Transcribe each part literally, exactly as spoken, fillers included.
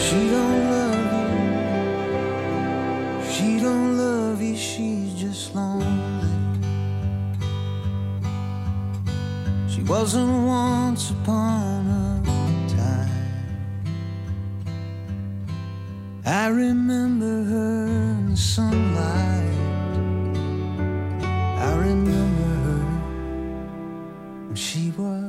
She don't love you. She don't love you. She's just lonely. She wasn't once upon a time. I remember her in the sunlight. I remember her when she was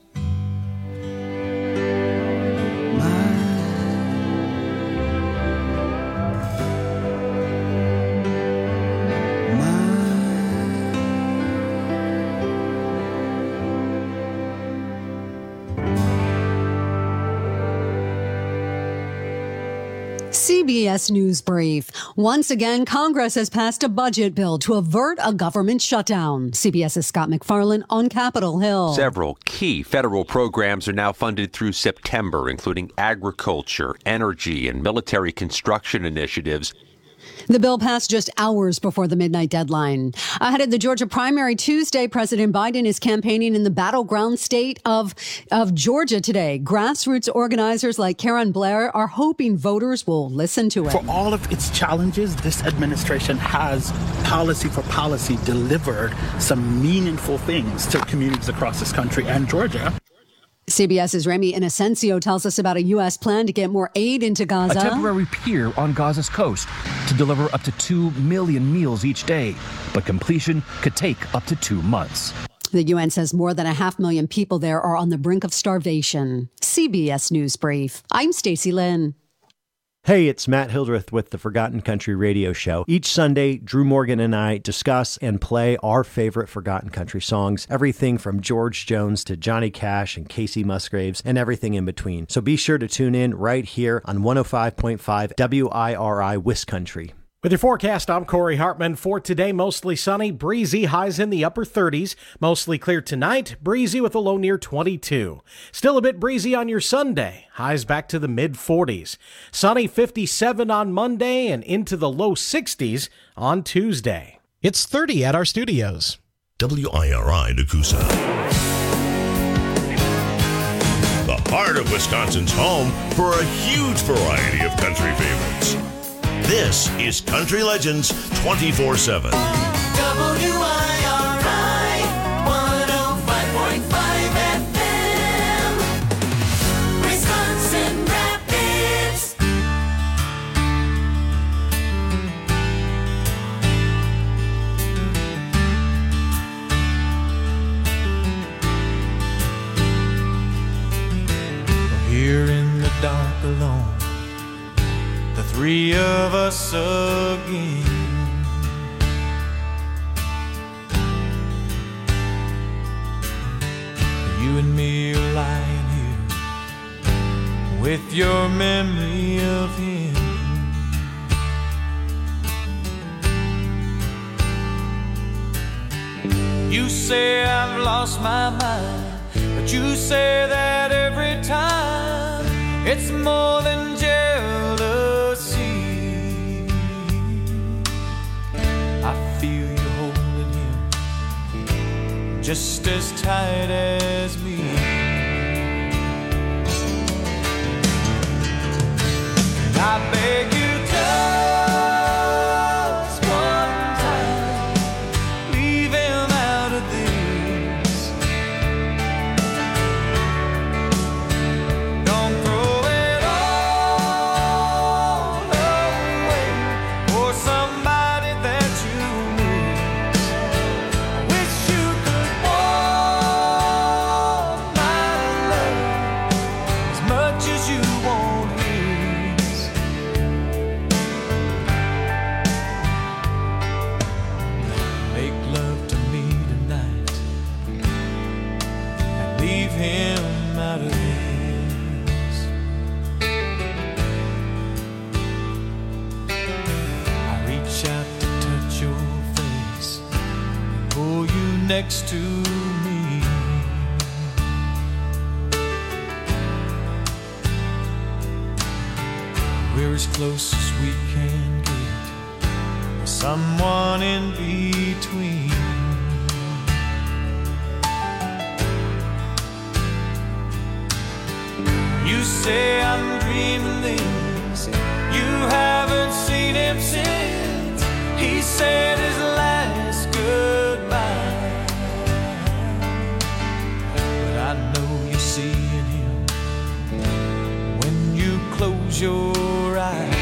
C B S News Brief. Once again, Congress has passed a budget bill to avert a government shutdown. CBS's Scott McFarlane on Capitol Hill. Several key federal programs are now funded through September, including agriculture, energy, and military construction initiatives. The bill passed just hours before the midnight deadline. Ahead of the Georgia primary Tuesday, President Biden is campaigning in the battleground state of, of Georgia today. Grassroots organizers like Karen Blair are hoping voters will listen to it. For all of its challenges, this administration has, policy for policy, delivered some meaningful things to communities across this country and Georgia. CBS's Remy Inocencio tells us about a U S plan to get more aid into Gaza. A temporary pier on Gaza's coast to deliver up to two million meals each day, but completion could take up to two months. The U N says more than a half million people there are on the brink of starvation. C B S News Brief. I'm Stacey Lynn. Hey, it's Matt Hildreth with the Forgotten Country Radio Show. Each Sunday, Drew Morgan and I discuss and play our favorite Forgotten Country songs, everything from George Jones to Johnny Cash and Casey Musgraves and everything in between. So be sure to tune in right here on one oh five point five W I R I Wiscountry. With your forecast, I'm Corey Hartman. For today, mostly sunny, breezy, highs in the upper thirties. Mostly clear tonight, breezy with a low near twenty-two. Still a bit breezy on your Sunday, highs back to the mid forties. Sunny, fifty-seven on Monday and into the low sixties on Tuesday. It's thirty at our studios. W I R I Nakusa. The heart of Wisconsin's home for a huge variety of country favorites. This is Country Legends twenty-four seven. W I R I one oh five point five F M, Wisconsin Rapids. We're here in the dark alone, the three of us again. You and me are lying here with your memory of him. You say I've lost my mind, but you say that every time. It's more than jealousy. I feel you holding him just as tight as me. And I beg you just one time, leave him out of this. Don't throw it all away for somebody that you miss. I wish you could want my love as much as you want his. Make love to me tonight and leave him out of this. I reach out to touch your face and pull you next to me. We're as close as we can get, with someone in between. You You say I'm dreaming this. You haven't seen him since he said his last goodbye. But I know you see in him when you close your eyes.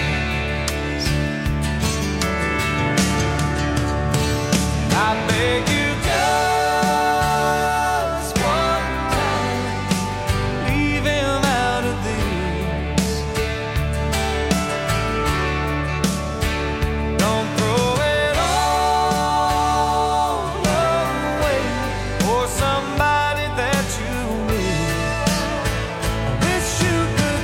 I beg you just one time, leave him out of this. Don't throw it all away for somebody that you miss. I wish you could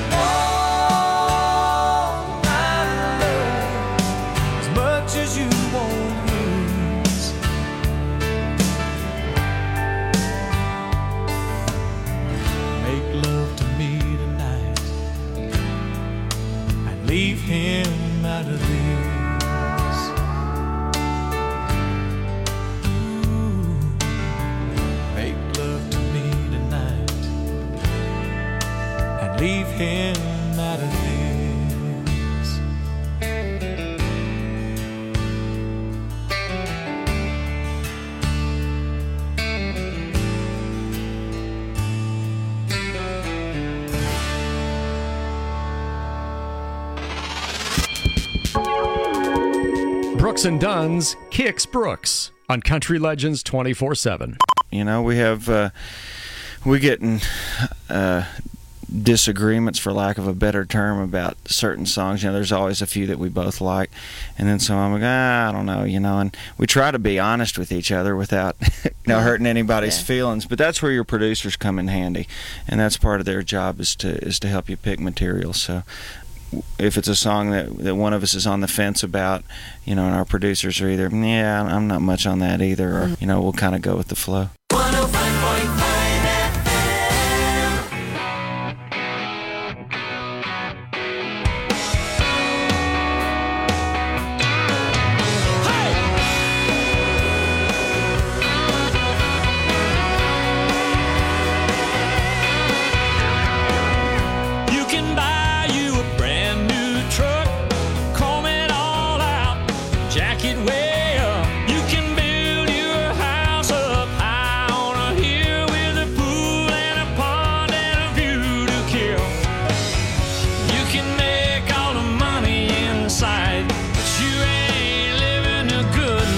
want my love as much as you want. Leave him out of this. Ooh, make love to me tonight and leave him out of this. Brooks and Dunn's Kicks Brooks on Country Legends twenty-four seven. You know, we have, uh, we get in uh, disagreements, for lack of a better term, about certain songs. You know, there's always a few that we both like. And then some I'm like, ah, I don't know, you know. And we try to be honest with each other without, you know, hurting anybody's yeah. feelings. But that's where your producers come in handy. And that's part of their job is to is to help you pick material. So if it's a song that, that one of us is on the fence about, you know, and our producers are either, yeah, I'm not much on that either, or, you know, we'll kind of go with the flow. one oh five point five F M. You can buy you a brand new truck, comb it all out, jack it way up. You can build your house up high on a hill with a pool and a pond and a view to kill. You can make all the money inside, but you ain't living a good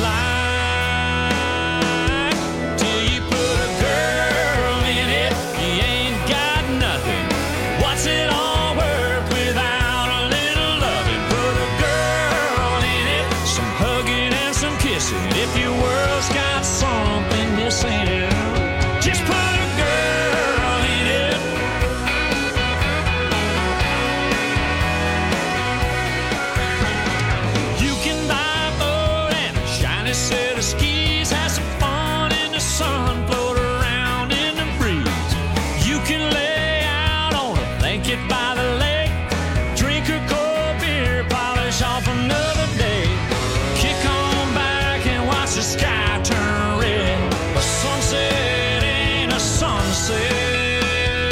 life till you put a girl in it. You ain't got nothing. What's it all worth without a little loving? Put a girl in it, some hugging and some kissing. If your world's got something missing, just put a girl in it. You can buy a boat and a shiny set of skis, have some fun in the sun, float around in the breeze. You can lay out on a blanket by the lake, drink a cold beer, polish off another day, kick on back and watch the sky turn red. A sunset ain't a sunset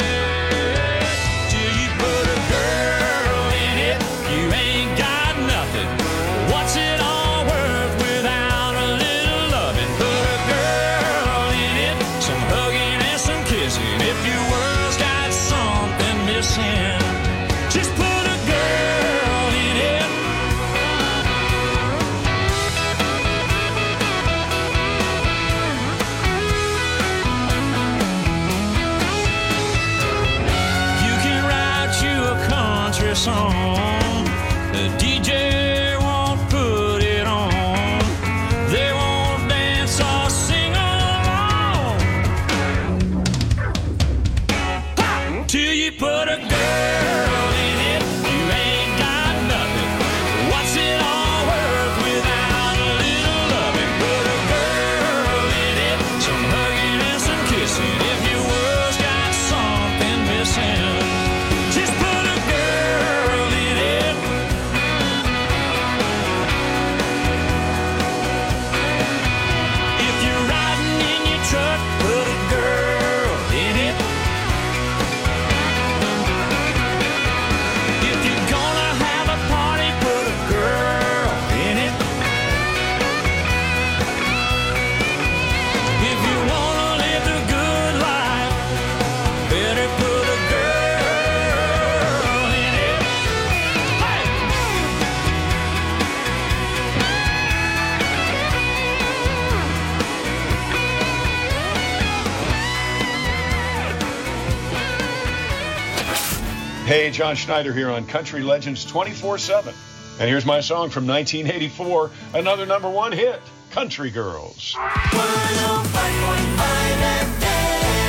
till you put a girl in it. You ain't got nothing. What's it all worth without a little loving? Put a girl in it, some hugging and some kissing. If your world's got something missing, just put a girl in it. You can write you a country song, the D J won't put it on. They won't dance or sing along Ha! Till you put a girl in it. You ain't got nothing. What's it all worth without a little loving? Put a girl in it, some hugging and some kissing. If your world's got something missing, just put a girl in it. Hey, John Schneider here on Country Legends twenty-four seven. And here's my song from nineteen eighty-four, another number one hit, Country Girls. one oh five point five F M.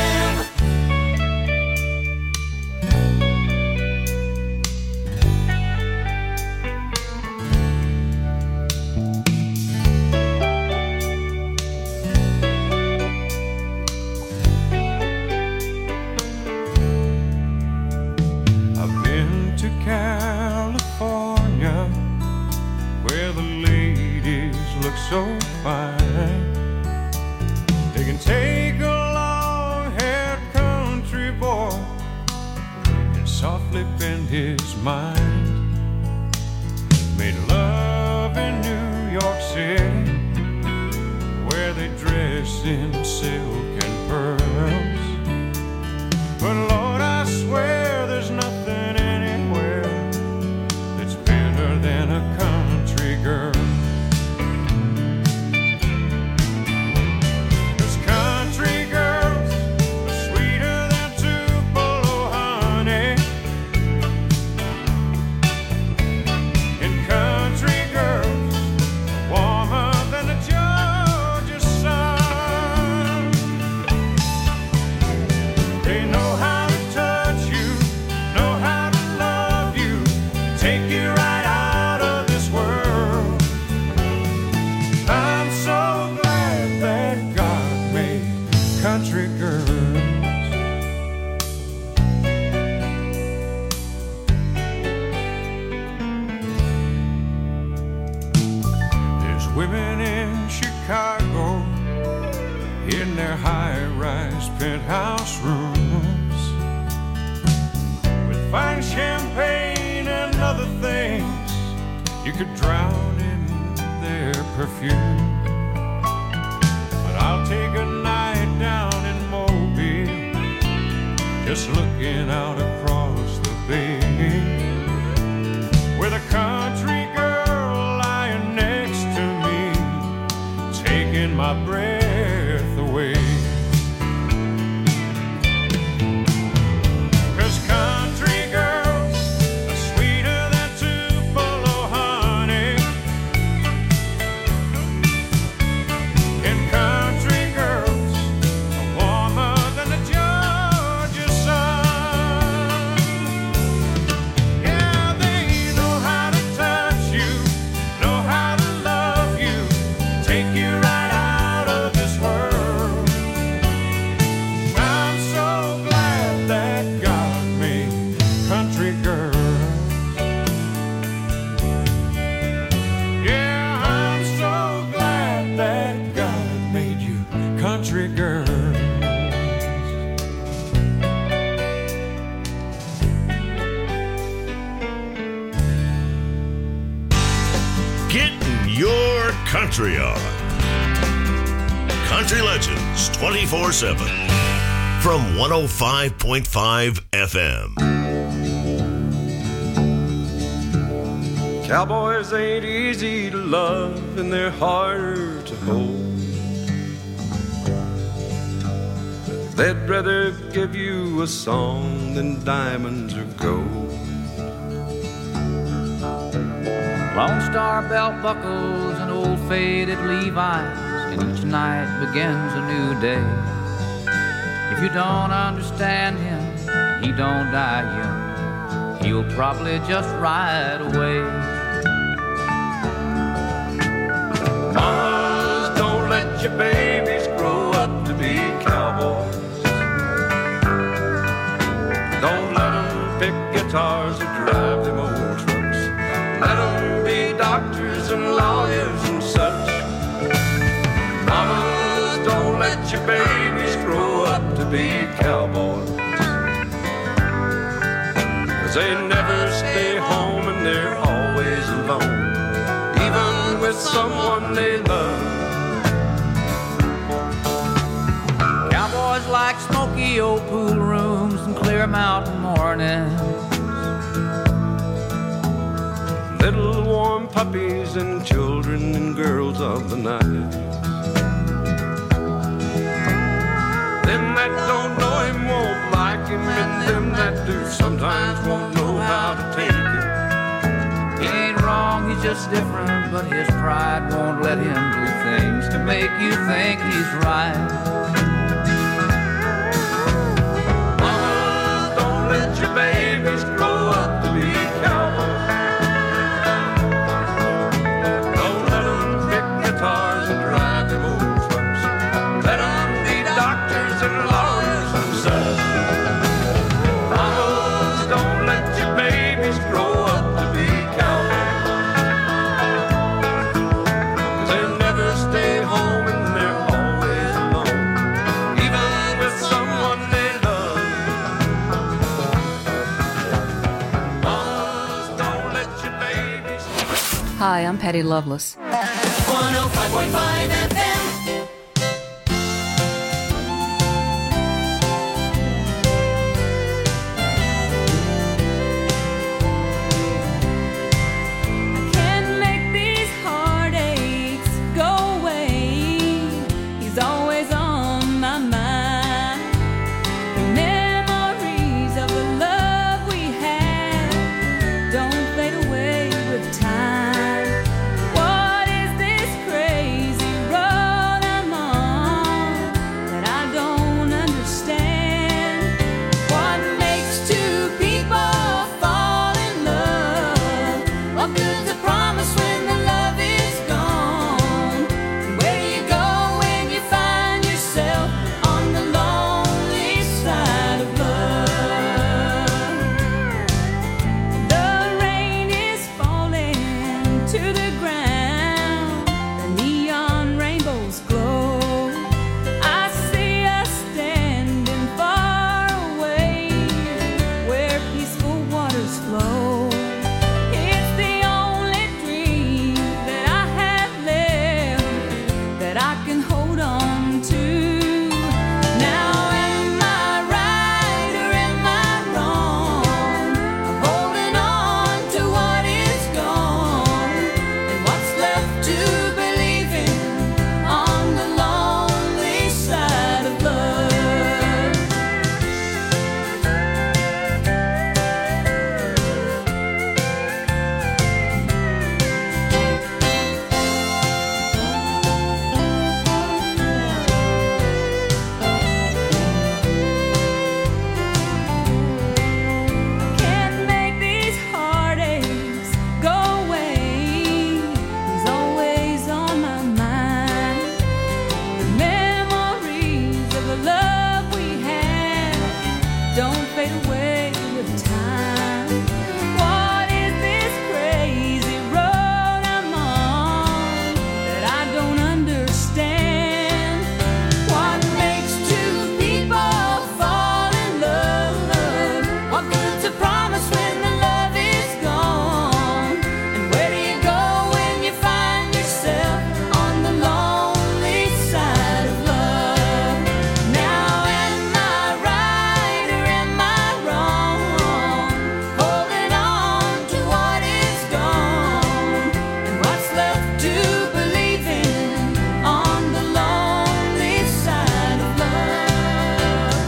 I've been to California, where the ladies look so fine. They can take a long-haired country boy and softly bend his mind. Made love in New York City, where they dress in silk and pearls. But Lord, I swear there's nothing anywhere that's better than a country girl. 'Cause country girls are sweeter than Tupelo honey, and country girls are warmer than the Georgia sun. They know how to touch you, know how to love you, take you right out of this world. I'm so glad that God made country girls. There's women in Chicago in their high-rise penthouse rooms with fine champagne and other things you could drown in their perfume. But I'll take a night down in Mobile, just looking out across the bay, with a country girl lying next to me, taking my breath away. 'Cause country girls are sweeter than Tupelo honey, and country girls are warmer than the Georgia sun. Yeah, they know how to touch you, know how to love you, take you right out of this world. I'm so glad that God made country girls. Yeah, I'm so glad that God made you country girls. Getting your country on. Country Legends twenty-four seven from one oh five point five F M. Cowboys ain't easy to love and they're harder to hold. They'd rather give you a song than diamonds or gold. Lone Star belt buckles and old faded Levi's, and each night begins a new day. If you don't understand him, and he don't die young, he'll probably just ride away. Mamas, don't let your babies grow up to be cowboys. Don't let them pick guitars or drive them old trucks. Let them be doctors and lawyers and such. Mamas, don't let your babies grow up to be cowboys. 'Cause they never stay home and they're always alone, even with someone they love. Cowboys like smoky old pool rooms and clear mountain mornings, little warm puppies and children and girls of the night. Them that don't know him won't like him, and them that do sometimes won't know how to take it. He ain't wrong, he's just different, but his pride won't let him do things to make you think he's right. Mamas, don't let your babies grow up to be cowboys. Don't let them pick guitars and drive them old trucks. Let them be doctors and lawyers themselves. Mamas, don't let your babies grow up to be cowboys. 'Cause they never stay home and they're always alone, even with someone they love. Mamas, don't let your babies. Hi, I'm Patty Loveless. one oh five point five F M. Can't make these heartaches go away. He's always on my mind. The memories of the love we had don't fade away with time. What is this crazy road I'm on that I don't understand? What makes two people fall in love? What good's a promise when the love is gone? Where do you go when you find yourself on the lonely side of love? The rain is falling to the ground. The neon rainbows glow. I see us standing far away where peaceful waters flow. It's the only dream that I have left that I can hold on to. Now am I right or am I wrong? I'm holding on to what is gone and what's left to believe in on the lonely side of love. Can't make these heartaches go away. He's always on my mind. The memories of the love we had don't fade away with time. What is this crazy road I'm on that I don't understand? What makes two people fall in love? What good's a promise when the love is gone? And where do you go when you find yourself on the lonely side of love? Now am I right or am I wrong? Holding on to what is gone and what's left to believe in on the lonely side of love.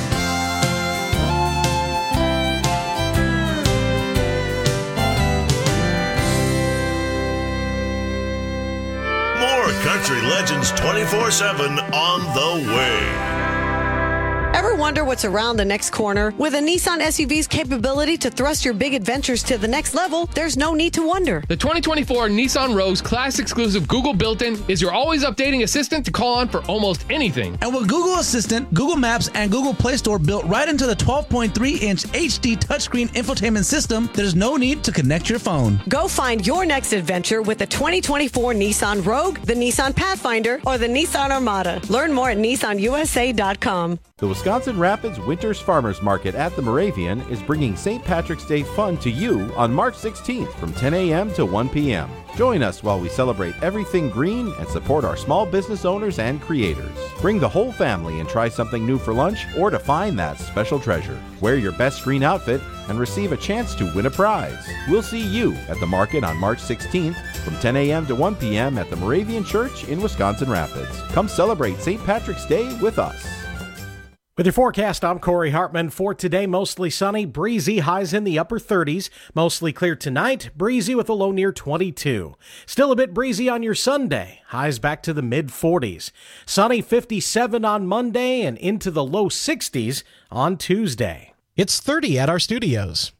More Country Legends twenty-four seven on the way. Ever wonder what's around the next corner? With a Nissan S U V's capability to thrust your big adventures to the next level, there's no need to wonder. The twenty twenty-four Nissan Rogue's class exclusive Google built-in is your always updating assistant to call on for almost anything. And with Google Assistant, Google Maps, and Google Play Store built right into the twelve point three inch H D touchscreen infotainment system, there's no need to connect your phone. Go find your next adventure with the twenty twenty-four Nissan Rogue, the Nissan Pathfinder, or the Nissan Armada. Learn more at Nissan U S A dot com. The Wisconsin Rapids Winters Farmers Market at the Moravian is bringing Saint Patrick's Day fun to you on March sixteenth from ten a.m. to one p.m. Join us while we celebrate everything green and support our small business owners and creators. Bring the whole family and try something new for lunch or to find that special treasure. Wear your best green outfit and receive a chance to win a prize. We'll see you at the market on March sixteenth from ten a.m. to one p.m. at the Moravian Church in Wisconsin Rapids. Come celebrate Saint Patrick's Day with us. With your forecast, I'm Corey Hartman. For today, mostly sunny, breezy, highs in the upper thirties. Mostly clear tonight, breezy with a low near twenty-two. Still a bit breezy on your Sunday, highs back to the mid forties. Sunny fifty-seven on Monday and into the low sixties on Tuesday. It's thirty at our studios.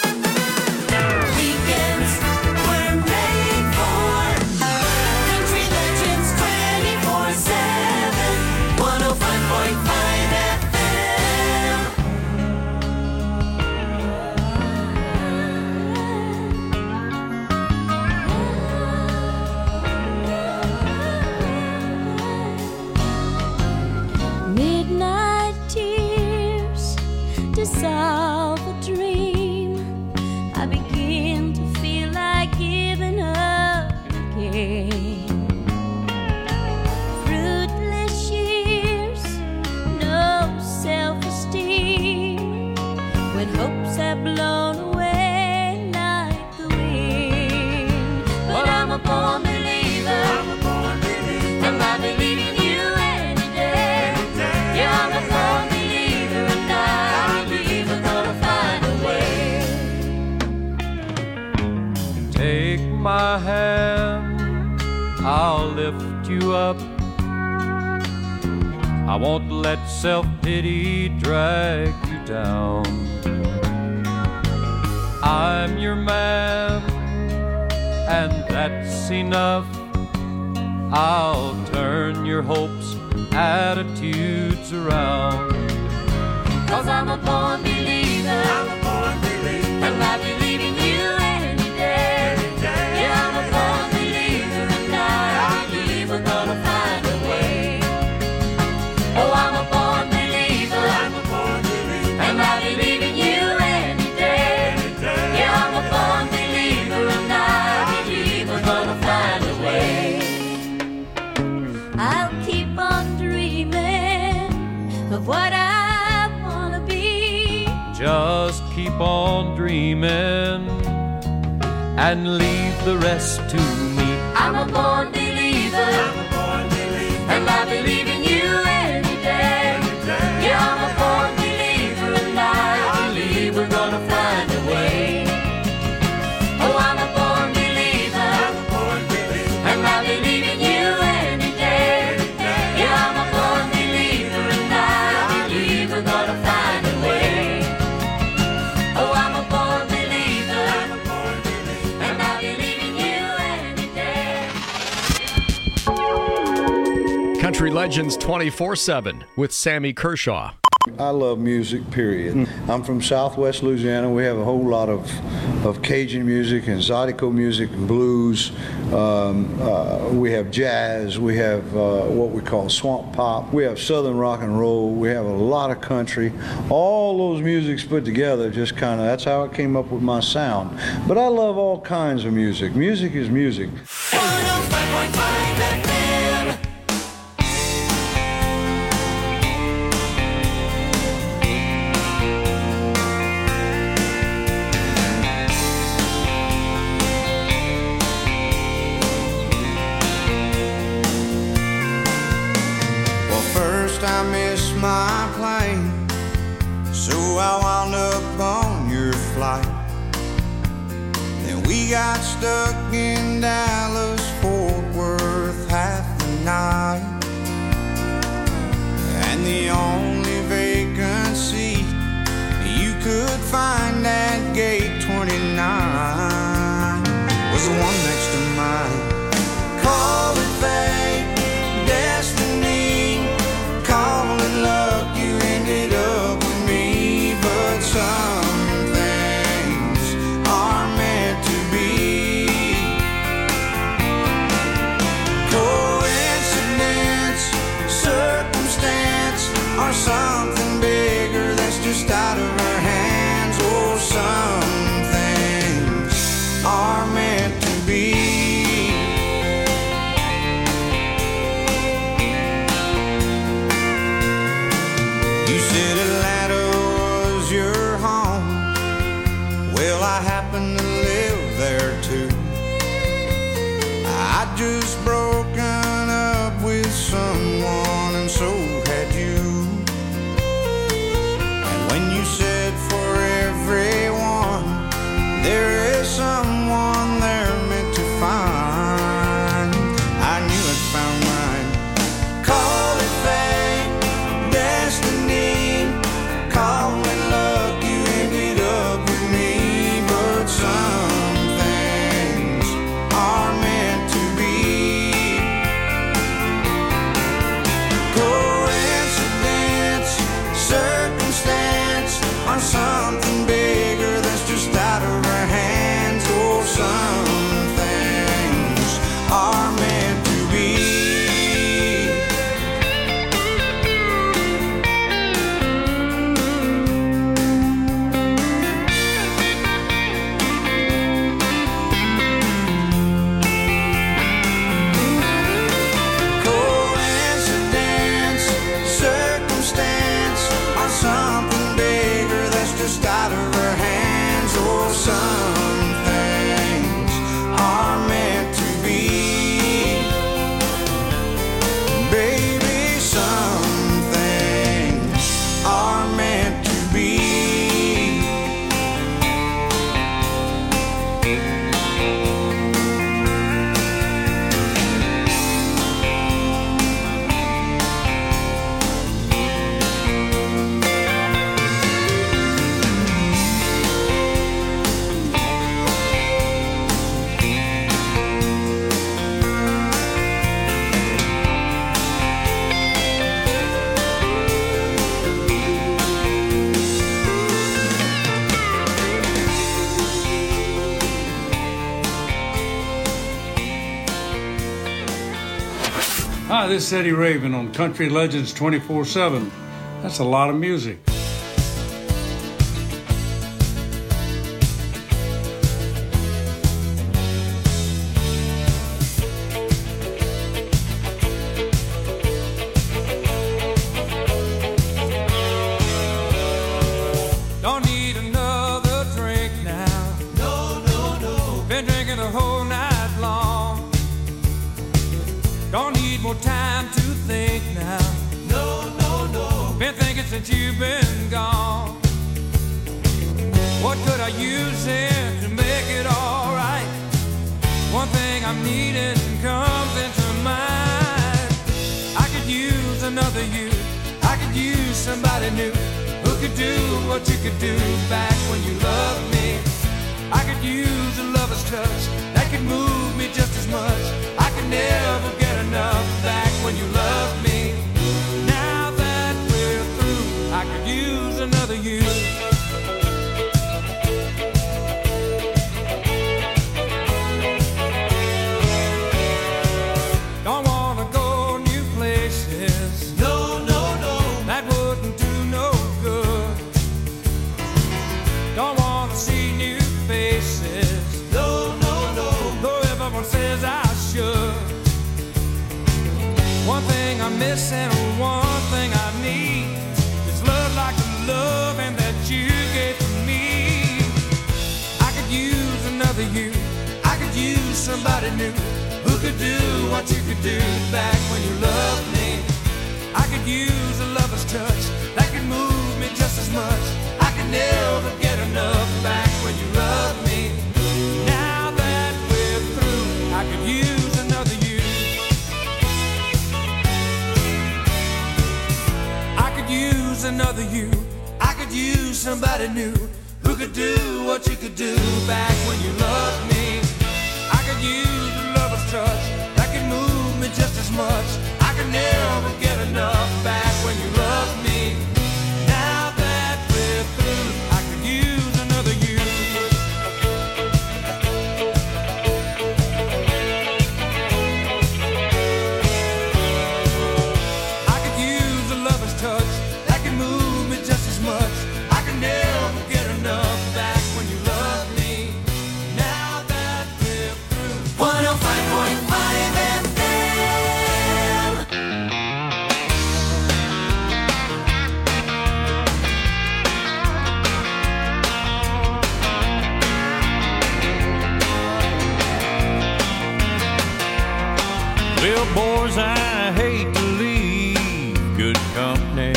Weekends were made for Country Legends twenty-four seven, one oh five point five F M. Midnight tears to solve a dream. I begin to feel like giving up again. Fruitless years, no self-esteem. When hopes have blown away like the wind. But I'm a born believer. I'm a born believer. And I believe in you any day. Yeah, I'm a born believer, and I believe we're gonna find a way. Take my hand, I'll lift you up. I won't let self-pity drag you down. I'm your man, and that's enough. I'll turn your hopes, attitudes around. Cause I'm a born believer. I'm a born believer. And I believe in you any day. Any day. Yeah, I'm a born believer, and I believe we're gonna find a way. Oh, I'm a born believer. I'm a born believer. And I believe in you any day. Any day. Yeah, I'm a born believer, and I believe we're gonna find a way. I'll keep on dreaming of what I wanna be. Just keep on dreaming and leave the rest to me. I'm a born believer. I'm a born believer. And I believe in you any day. Any day. Yeah, I'm a born believer, and I believe we're gonna find a way. Oh, I'm a born believer. I'm a born believer. And I believe in you any day. Any day. Yeah, I'm a born believer, and I believe we're gonna find a way. Oh, I'm a born believer. I'm a born believer. And I believe in you any day. Country Legends twenty-four seven with Sammy Kershaw. I love music, period. I'm from Southwest Louisiana. We have a whole lot of, of Cajun music and Zydeco music and blues. Um, uh, we have jazz. We have uh, what we call swamp pop. We have southern rock and roll. We have a lot of country. All those musics put together, just kind of, that's how I came up with my sound. But I love all kinds of music. Music is music. one oh five point five F M. Well, first I missed my plane, so I wound up on your flight. Then we got stuck in Dallas, Fort Worth half the night. And the only vacant seat you could find at gate twenty-nine was the one next to mine. Call it fate, destiny, call it luck, you ended up with me. But some things are meant to be. Coincidence, circumstance, or something bigger that's just out of our hands. Oh, some things are meant to be. You said Atlanta was your home. Well, I happen to live there too. I'd just broken up with someone, and so had you. Hi, this is Eddie Raven on Country Legends twenty-four seven. That's a lot of music. Don't need another drink now. No, no, no. Been drinking the whole night long. Don't need more time to think now. No, no, no. Been thinking since you've been gone. What could I use in to make it alright? One thing I'm needing comes into mind. I could use another you. I could use somebody new who could do what you could do back when you loved me. I could use a lover's touch that could move me just as much. I could never get enough back when you loved me. Now that we're through, I could use another you. Don't wanna go new places. No, no, no. That wouldn't do no good. Don't wanna see new faces. No, no, no. Though everyone says I should. One thing I'm missing, one thing I need is love like the loving that you gave to me. I could use another you. I could use somebody new who could do what you could do back when you loved me. I could use a lover's touch that could move me just as much. I could never get enough back when you loved me. Now that we're through, I could use another you. I could use another you. I could use somebody new who could do what you could do back when you loved me. I could use a lover's touch that could move me just as much. I could never get enough back when you loved me. Now that we're through, I could use another you. I could use a lover's touch that could move me just as much. I could never get enough back when you loved me. Now that we're through. one oh five point five F M. Well, boys, I hate to leave good company,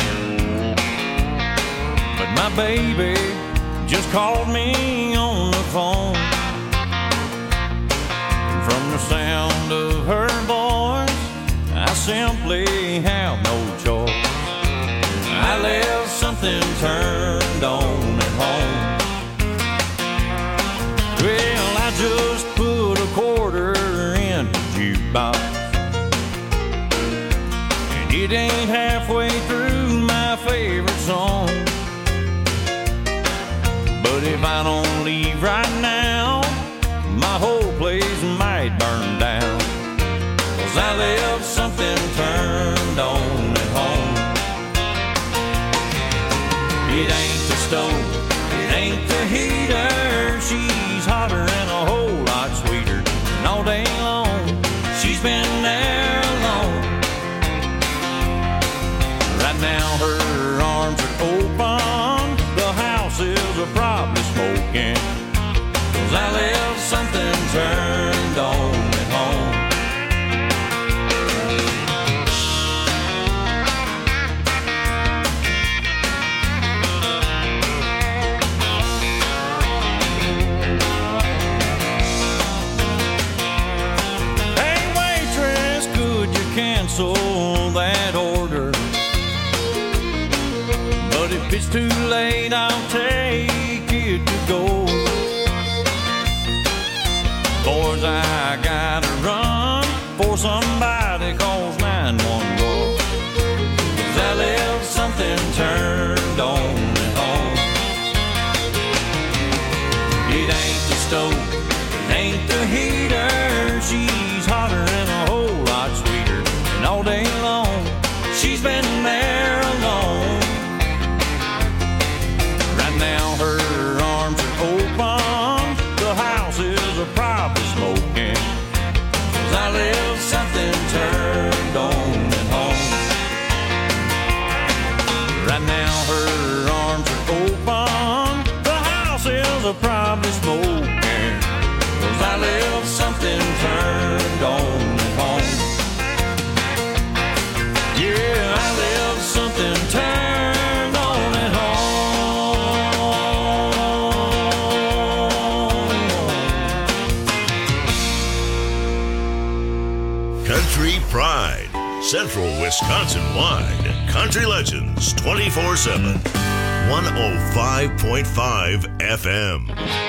but my baby just called me on the phone. And from the sound of her voice, I simply have no choice. I left something turned on at home. Well, I just put a quarter in the jukebox, and it ain't halfway through my favorite song. But if I don't leave right now, my whole place might burn down. 'Cause I left something turned on at home. It ain't the stove, it ain't the heater. She's hotter and a whole lot sweeter. And all day long, she's been there alone. Right now her arms are open, the house is probably smoking. 'Cause I left something turned on at home. Hey waitress, could you cancel that order? But if it's too late, I'll take it to go. Boys, I gotta run for somebody calls nine one one. 'Cause I left something turned on at home. It ain't the stove, it ain't the heater. She's hotter and a whole lot sweeter. And all something turned on at home. Yeah, I left something turned on at home. Country Pride. Central Wisconsin-wide. Country Legends twenty-four seven. one oh five point five F M.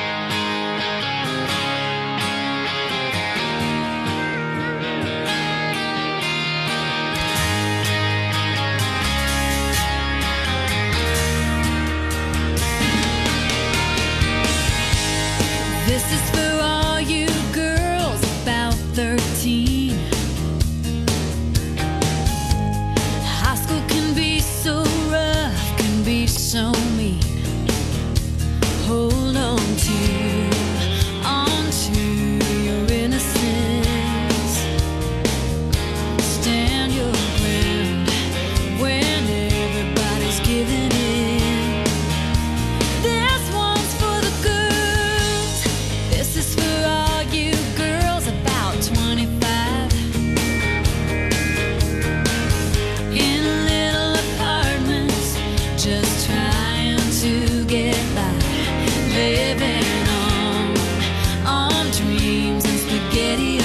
This is for all you girls about thirteen. High school can be so rough, can be so mean. Hold on to, on to your innocence. Stand your ground when everybody's giving in. This one's for the girls. This is for all you girls about twenty-five. In little apartments, just trying to get by. Living on, on dreams and SpaghettiOs.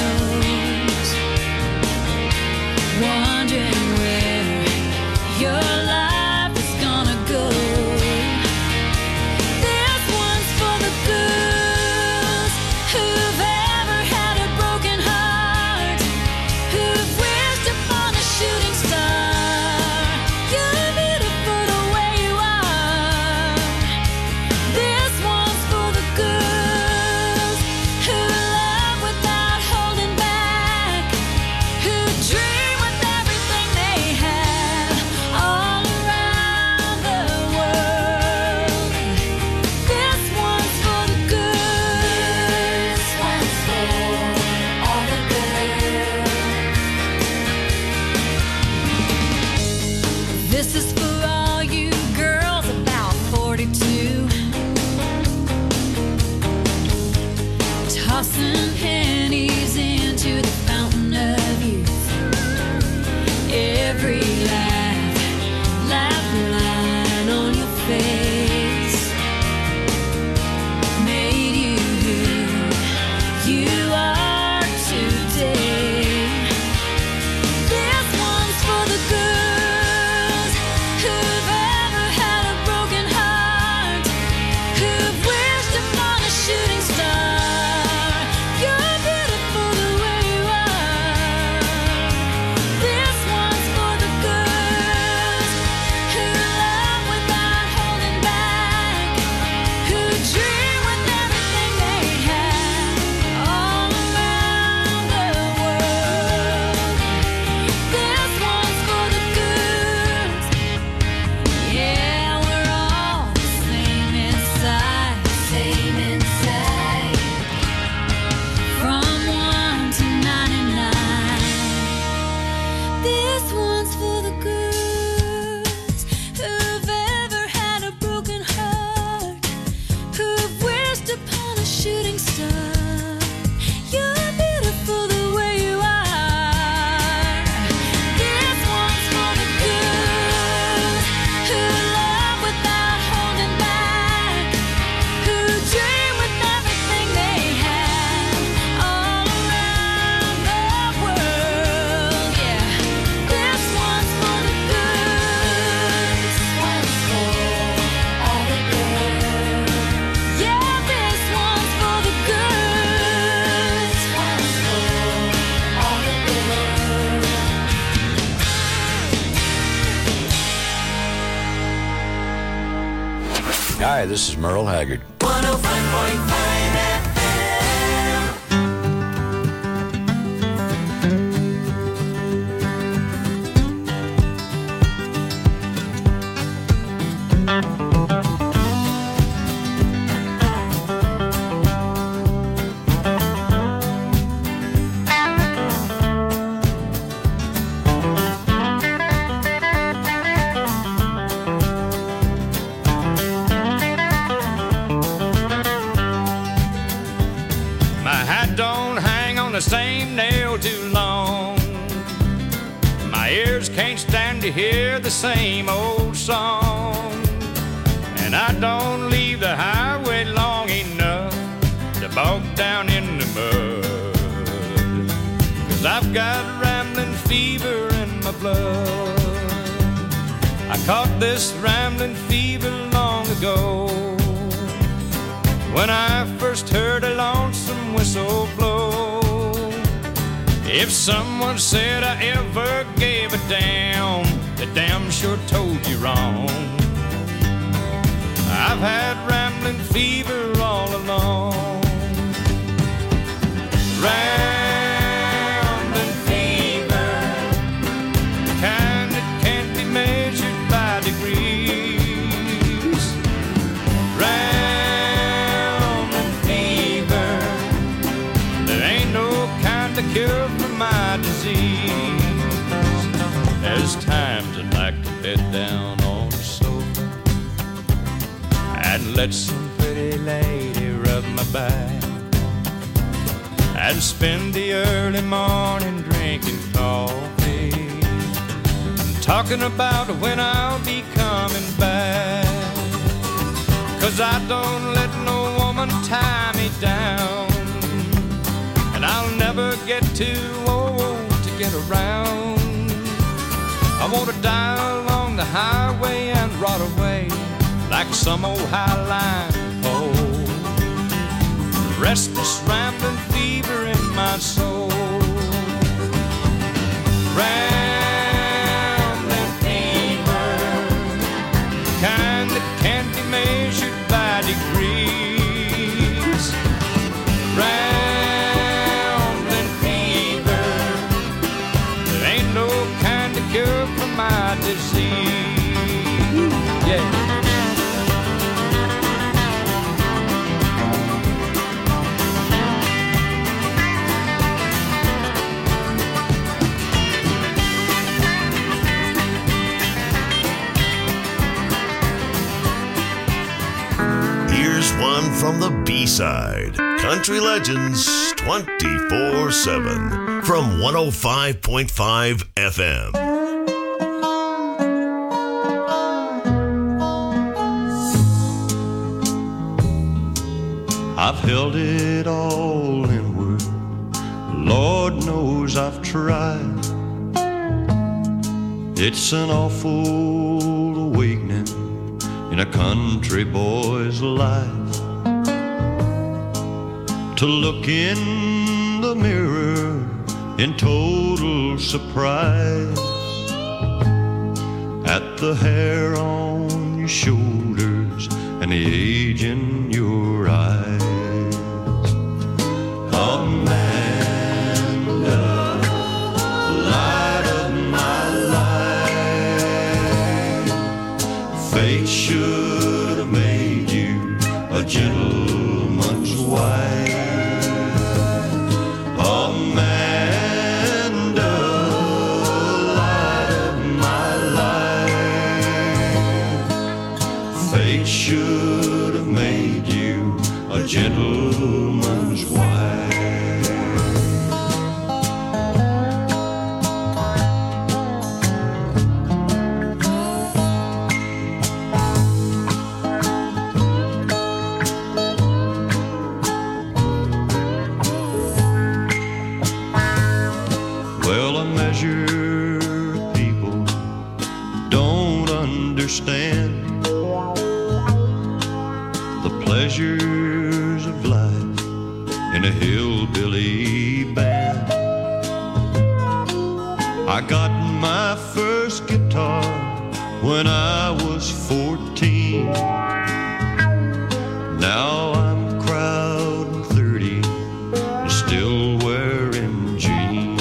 Wondering where your life is gonna go. This one's for the girls who've ever had a broken heart, who've wished upon a shooting star. You're beautiful the way you are. This one's for the girls who love without holding back, who dream with everything they have all around the world. This one's for the girls. This one's for all the girls. This is for all you girls about forty-two. Tossing pennies into the fountain of youth. Every laugh, laugh line on your face made you who you are today. This one's for the girls who've ever had a broken heart, who've wished upon a shooting star. You're beautiful the way you are. This one's for the girls who love without holding back, who dream with everything they have all around the world. This one's for the girls. Yeah, we're all the same inside, same inside. From one to ninety-nine. This one's for the girls who've ever had a broken heart, who've wished upon a shooting star. You're beautiful the way you are. This one's for the girls who love without holding back, who dream with everything they have all around the world. Yeah, this one's for the girls. This one's for all the girls. Yeah, this one's for the girls. This one's for all the girls. Hi, this is Merle Haggard. one oh five point five F M. My hat don't hang on the same nail too long. My ears can't stand to hear the same old song. And I don't leave the highway long enough to bog down in the mud. 'Cause I've got rambling fever in my blood. I caught this rambling fever long ago, when I first heard a lonesome whistle blow. If someone said I ever gave a damn, they damn sure told you wrong. I've had rambling fever all along. Rambling fever, the kind that can't be measured by degrees. Rambling fever, there ain't no kind of cure for my disease. There's times I'd like to bed down on the sofa and let some pretty lady rub my back, and spend the early morning drinking coffee and talking about when I'll be coming back. 'Cause I don't let no woman tie me down, and I'll never get too old to get around. I want to die along the highway and rot away like some old highline pole. Restless rambling fever in my soul. Rambling fever, kind that can't be measured by degrees. Rambling fever, there ain't no kind of cure for my disease. Yeah. One from the B-side. Country Legends twenty-four seven from one oh five point five F M. I've held it all inward. Lord knows I've tried. It's an awful awakening in a country boy's life, to look in the mirror in total surprise at the hair on your shoulders and the age in your eyes. Amanda, light of my life, fate should have made you a gentleman's wife. Amanda, light of my life, fate should have made you a gentleman's wife. Well, a measure of people don't understand the pleasures of life in a hillbilly band. I got my first guitar when I was fourteen. Now I'm crowding thirty and still wearing jeans.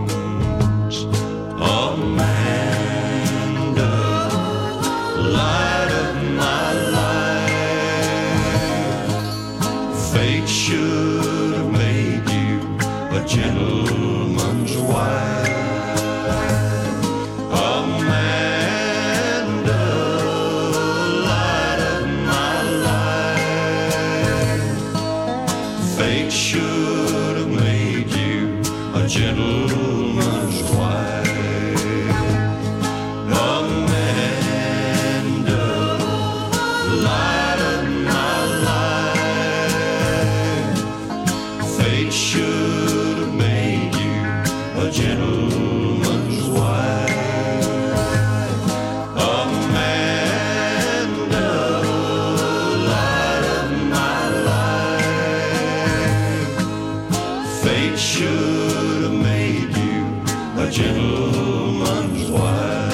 Amanda, light of my life, fate should have made you a gentleman's wife. Amanda, light of my life, fate should have made you gentleman's wife. Amanda, light of my life. Fate should have made you a gentleman's wife. Amanda, light of my life. Fate should have made you a gentleman's wife.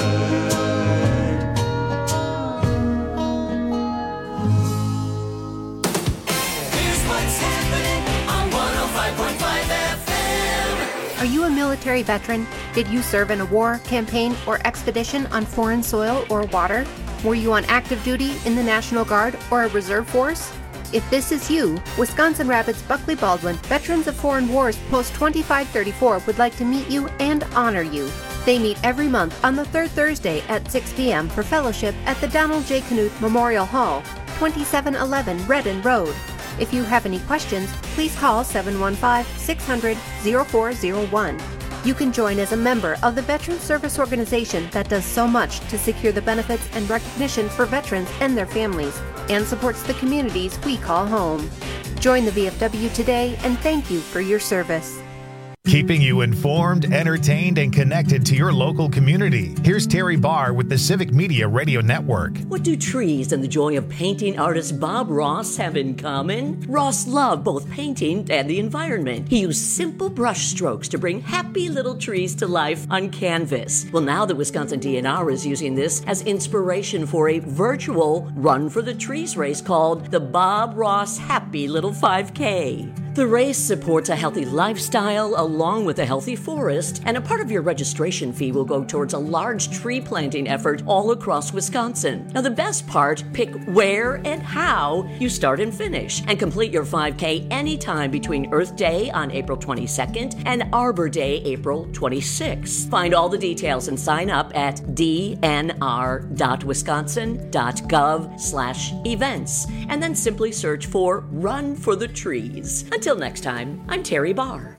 Here's what's happening on one oh five point five F M. Are you a military veteran? Did you serve in a war, campaign, or expedition on foreign soil or water? Were you on active duty in the National Guard or a reserve force? If this is you, Wisconsin Rapids Buckley Baldwin Veterans of Foreign Wars Post twenty-five thirty-four would like to meet you and honor you. They meet every month on the third Thursday at six p.m. for fellowship at the Donald J. Knuth Memorial Hall, twenty-seven eleven Redden Road. If you have any questions, please call seven one five, six hundred, oh four oh one. You can join as a member of the Veteran Service Organization that does so much to secure the benefits and recognition for veterans and their families, and supports the communities we call home. Join the V F W today, and thank you for your service. Keeping you informed, entertained, and connected to your local community. Here's Terry Barr with the Civic Media Radio Network. What do trees and the joy of painting artist Bob Ross have in common? Ross loved both painting and the environment. He used simple brush strokes to bring happy little trees to life on canvas. Well, now the Wisconsin D N R is using this as inspiration for a virtual Run for the Trees race called the Bob Ross Happy Little five K. The race supports a healthy lifestyle along with a healthy forest, and a part of your registration fee will go towards a large tree planting effort all across Wisconsin. Now, the best part, pick where and how you start and finish, and complete your five K anytime between Earth Day on April twenty-second and Arbor Day April twenty-sixth. Find all the details and sign up at d n r dot wisconsin dot gov slash events, and then simply search for Run for the Trees. Until next time, I'm Terry Barr.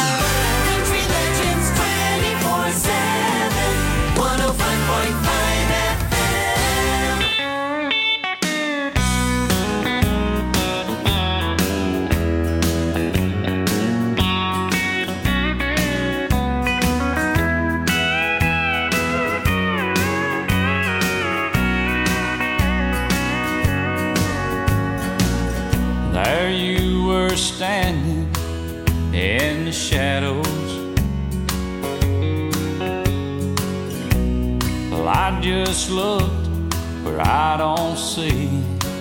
Country Legends twenty-four seven, one oh five point five F M. There you were standing in the shadows. Well, I just looked where I don't see.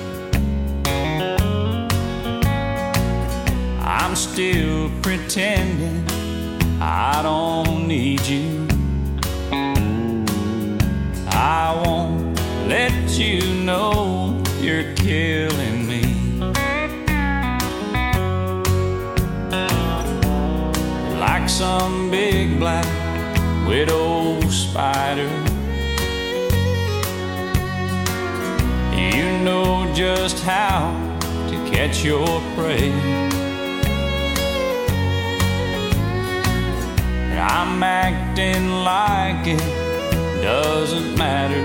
I'm still pretending I don't need you. I won't let you know you're killing me. Like some big black widow spider, you know just how to catch your prey. And I'm acting like it doesn't matter,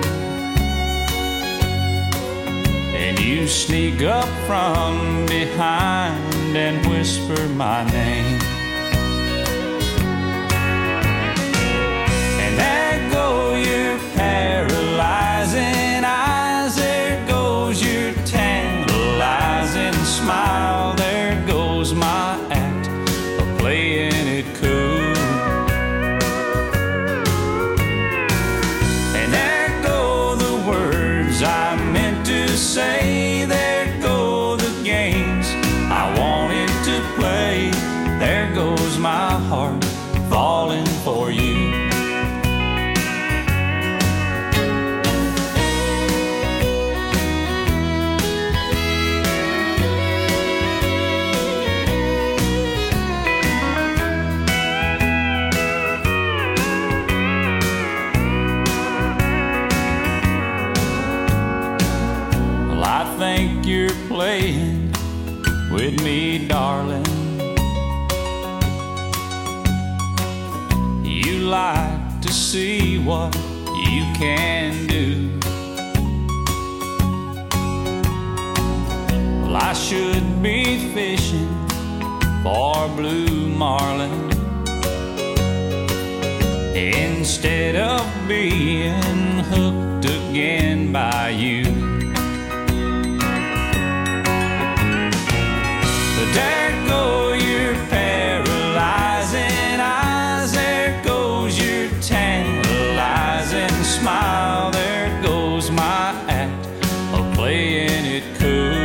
and you sneak up from behind and whisper my name. There go your paralyzing eyes, there goes your tantalizing smile, there goes my act of playing it cool. And there go the words I meant to say, there go the games I wanted to play, there goes my heart falling for you. Think you're playing with me, darling. like to see what you can do. Well, I should be fishing for blue marlin instead of being hooked again by you. There go your paralyzing eyes, there goes your tantalizing smile, there goes my act of playing it cool.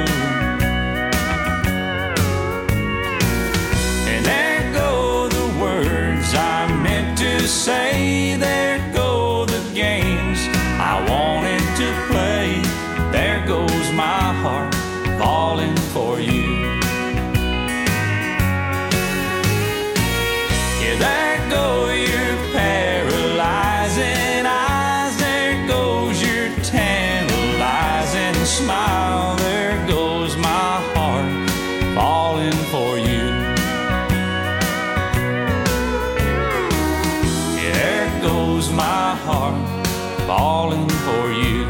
And there go the words I meant to say, there go the games I wanted to play, there goes my heart falling for you. There go your paralyzing eyes, there goes your tantalizing smile, there goes my heart falling for you. Yeah, there goes my heart falling for you.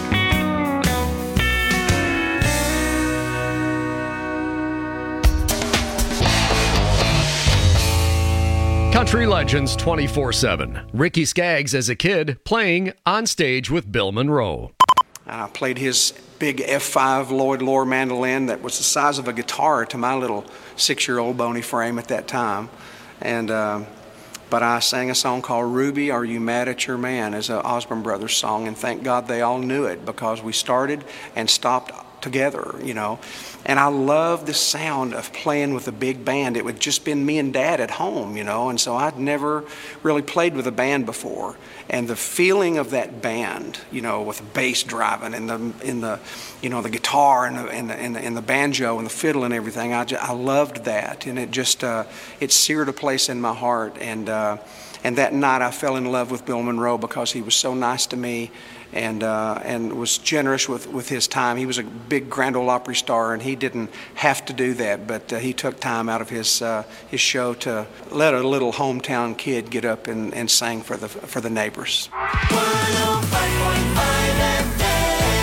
Country Legends twenty-four seven. Ricky Skaggs as a kid playing on stage with Bill Monroe. I played his big F five Lloyd Loar mandolin that was the size of a guitar to my little six-year-old bony frame at that time. And uh, but I sang a song called Ruby, Are You Mad at Your Man? As an Osborne Brothers song, and thank God they all knew it because we started and stopped together, you know. And I loved the sound of playing with a big band. It would just been me and Dad at home, you know, and so I'd never really played with a band before. And the feeling of that band, you know, with the bass driving and the, in the, you know, the guitar and the, and the, and the, and the banjo and the fiddle and everything, I, just, I loved that. And it just, uh, it seared a place in my heart. And, uh, and that night I fell in love with Bill Monroe because he was so nice to me. And uh, and was generous with, with his time. He was a big Grand Ole Opry star, and he didn't have to do that, but uh, he took time out of his uh, his show to let a little hometown kid get up and, and sing for the for the neighbors. one oh five point five F M.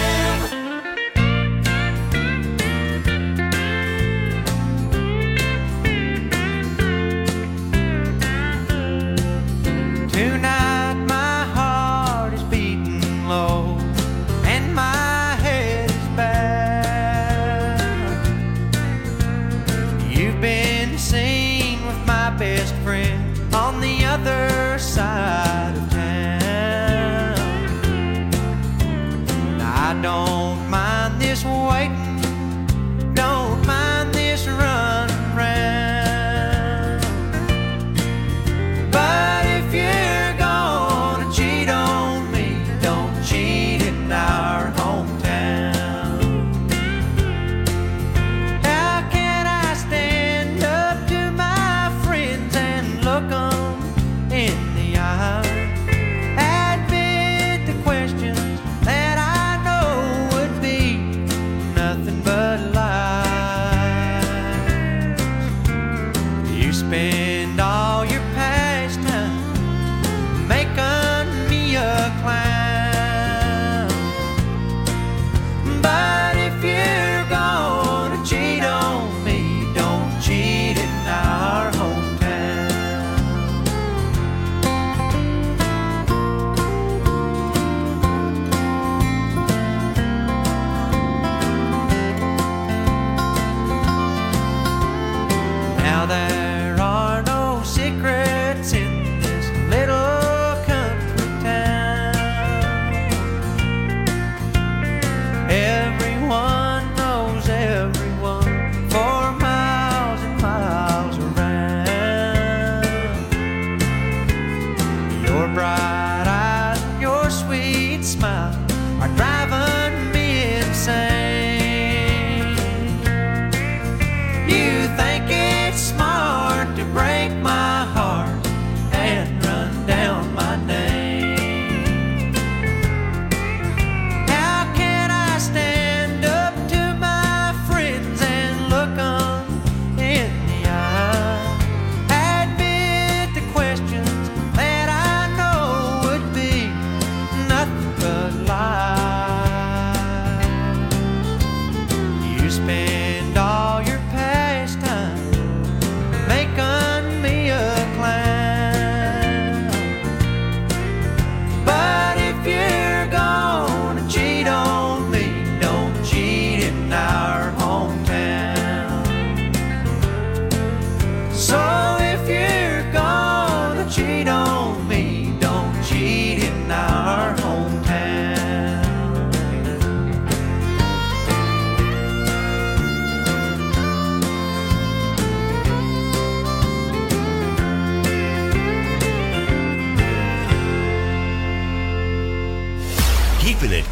Tonight my heart is beating low and my head is bowed. You've been seen with my best friend on the other side of town. I don't mind this waiting, don't mind this run around. But if you're gonna cheat on me, don't cheat in our hometown. How can I stand up to my friends and look 'em in the eye? Admit the questions that I know would be nothing but lies. You spend all your pastime making me a clown. But if you're gonna cheat on me, don't cheat in our hometown. Now there are no secrets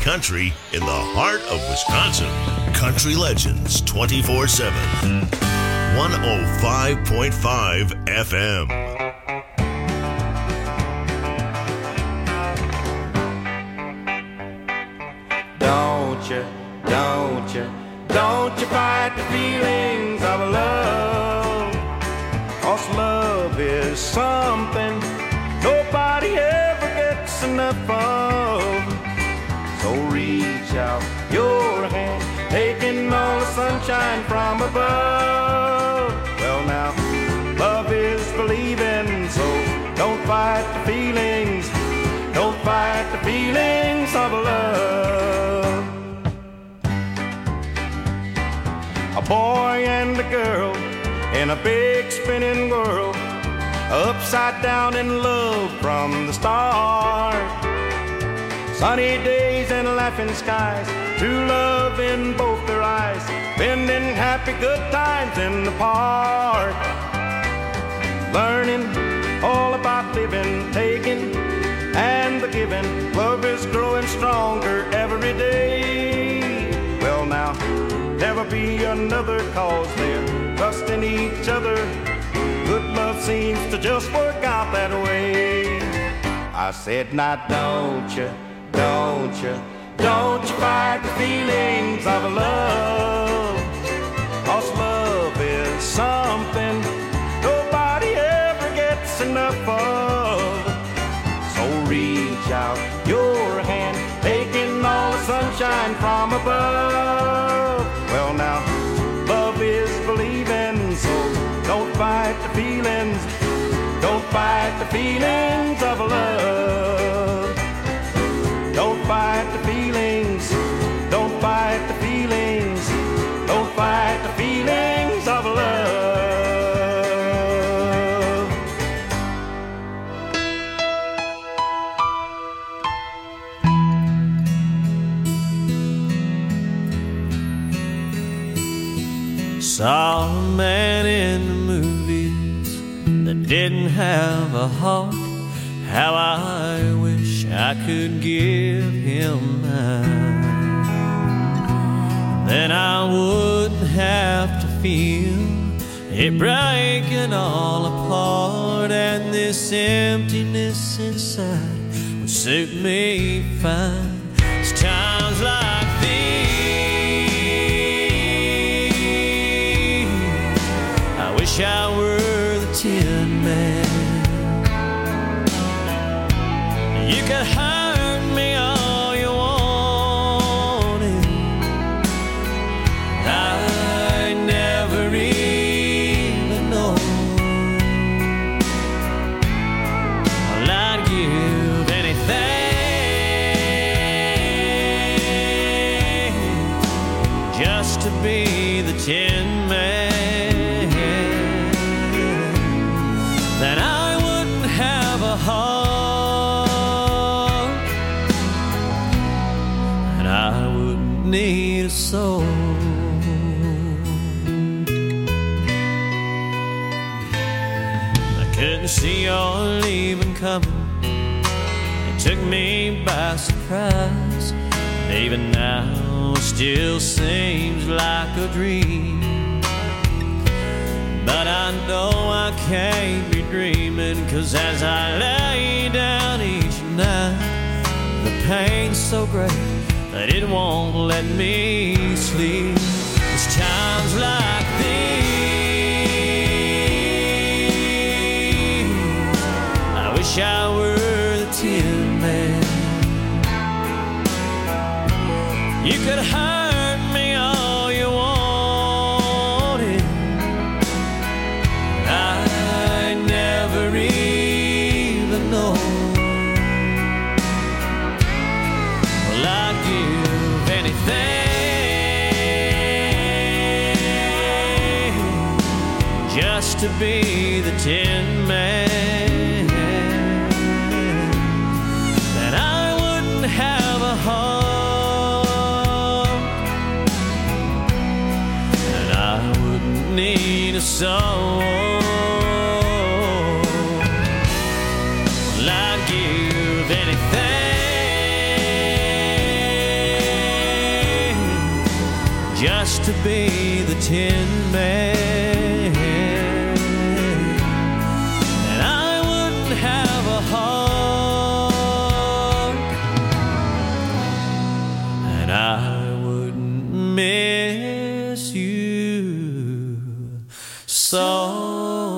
country in the heart of Wisconsin. Country Legends twenty-four seven. one oh five point five F M. Don't you, don't you, don't you fight the feelings of love. 'Cause love is something nobody ever gets enough of. So reach out your hand, taking all the sunshine from above. Well now, love is believing, so don't fight the feelings, don't fight the feelings of love. A boy and a girl in a big spinning world, upside down in love from the start. Sunny days and laughing skies, true love in both their eyes, spending happy good times in the park. Learning all about living, taking, and the giving. Love is growing stronger every day. Well now, never be another, 'cause they're trusting each other. Good love seems to just work out that way. I said, now don't you, don't you, don't you fight the feelings of love. 'Cause love is something nobody ever gets enough of. So reach out your hand, taking all the sunshine from above. Well now, love is believing, so don't fight the feelings, don't fight the feelings of love. Don't fight the feelings, don't fight the feelings, don't fight the feelings of love. Saw a man in the movies that didn't have a heart. How I wish I could give him mine. Then I wouldn't have to feel it breaking all apart, and this emptiness inside would suit me fine. It's times like these I wish I were the Tin Man. You could hurt me all you wanted, I'd never even know. Well, I'd give anything just to be the Tin Man. Then I wouldn't have a heart, need a soul. I couldn't see your leaving coming, it took me by surprise. And even now it still seems like a dream, but I know I can't be dreaming, 'cause as I lay down each night, the pain's so great that it won't let me sleep. It's times like these I wish I were the Tin Man. You could hurt me all you wanted, I'd never even know. Just to be the Tin Man, then I wouldn't have a heart, and I wouldn't need a soul. Well, I'd give anything to be the Tin Man, and I wouldn't have a heart, and I wouldn't miss you so.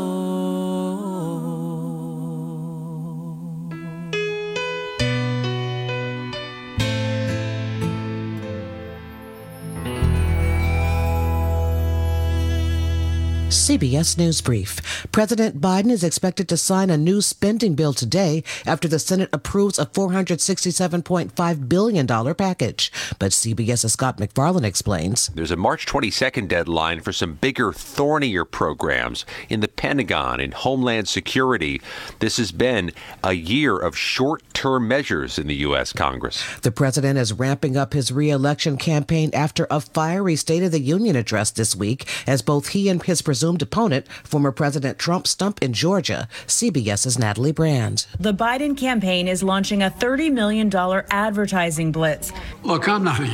C B S News Brief. President Biden is expected to sign a new spending bill today after the Senate approves a four hundred sixty-seven point five billion dollars package. But CBS's Scott McFarlane explains. There's a March twenty-second deadline for some bigger, thornier programs in the Pentagon and Homeland Security. This has been a year of short-term measures in the U S. Congress. The president is ramping up his re-election campaign after a fiery State of the Union address this week, as both he and his presumed opponent, former President Trump, stump in Georgia. CBS's Natalie Brand. The Biden campaign is launching a thirty million dollars advertising blitz. Look, I'm not a